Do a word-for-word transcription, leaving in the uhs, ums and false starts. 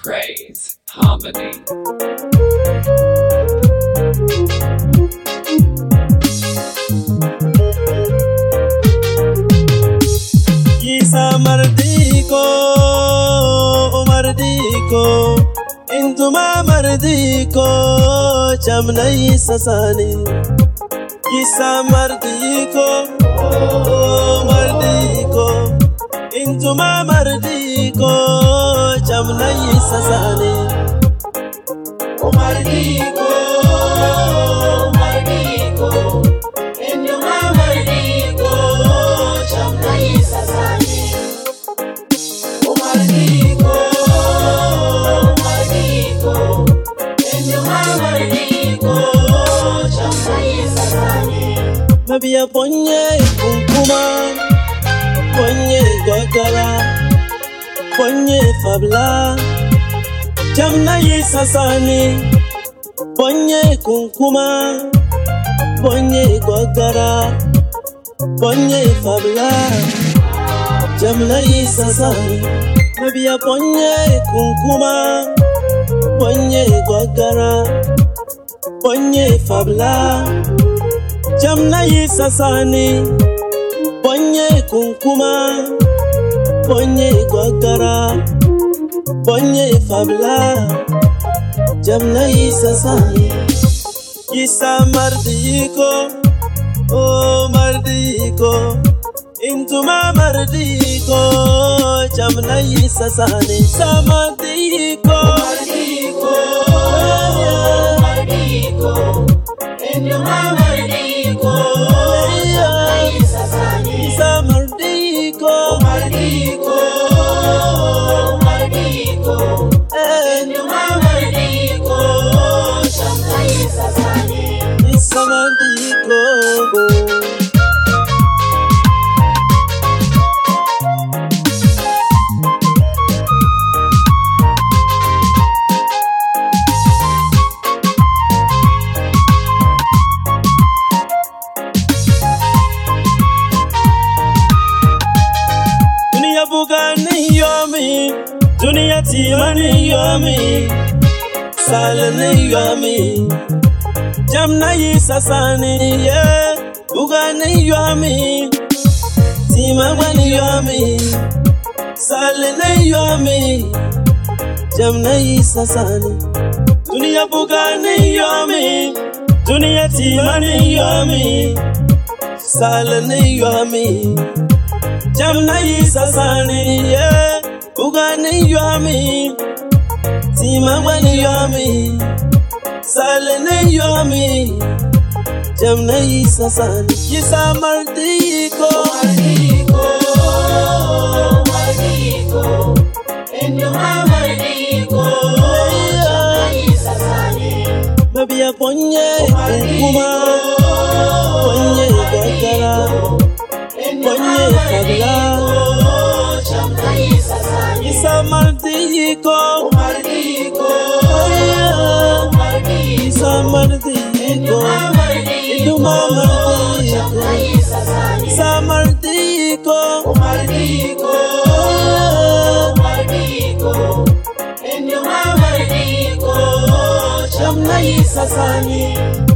praise, harmony. Isa mardiko, mardiko, intuma mardiko, chamna isa sani. Isa mardiko, mardiko, intuma mardiko, chamna isa sani. Mardiko, mardiko, intuma mardiko, chamna isa sani. Mardiko, mardiko, intuma mardiko, chamna isa sani. Mabia ponye kunkuma, ponye gwagala, ponye fabla, chamna isa sani. Ponye kunkuma, ponye gwagala, ponye fabla, chamna isa sani. Mabia ponye kunkuma, ponye gwagala, ponye fabla, chamna isa sani. Ponye kunkuma, ponye gwagara, ponye fabla, chamna isa sani. Isa mardiko, oh mardiko, intuma mardiko, chamna isa sani. Samadiko, mardiko, mardiko, intuma mardiko, chamna isa sani. Samardiko, mardiko, mardiko, intuma mardiko, chamna isa sani. Samardiko. Dunia bugani yomi, dunia timani yomi, salani yomi, jamna isa sani yeah. Bugani yomi, timani yomi, salani yomi, jamna isa sani. Dunia bugani yomi, dunia timani yomi, salani yomi, jamna isa sani yeah. Bugani yomi, timani yomi, salani yomi, jamna isa sani. Isa mardiko, mardiko, mardiko, intuma mardiko, jamna isa sani. Mabia ponye kunkuma, ponye gwagala, ponye fabla, chamna isa sani. Isa mardiko, mardiko, mardiko, isa mardiko, intuma mardiko, isa mardiko, mardiko, mardiko, intuma mardiko, chamna isa sani.